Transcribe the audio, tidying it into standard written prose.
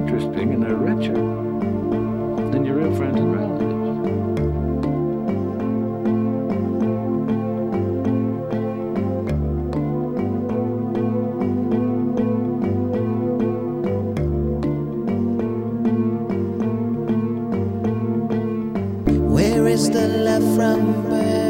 interesting and they're richer than your real friends and relatives. Where is the love from birth?